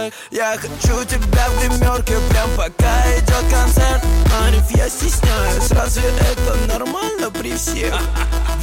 Я хочу тебя в гримерке, прям пока идет концерт. Ариф, я стесняюсь, разве это нормально при всех?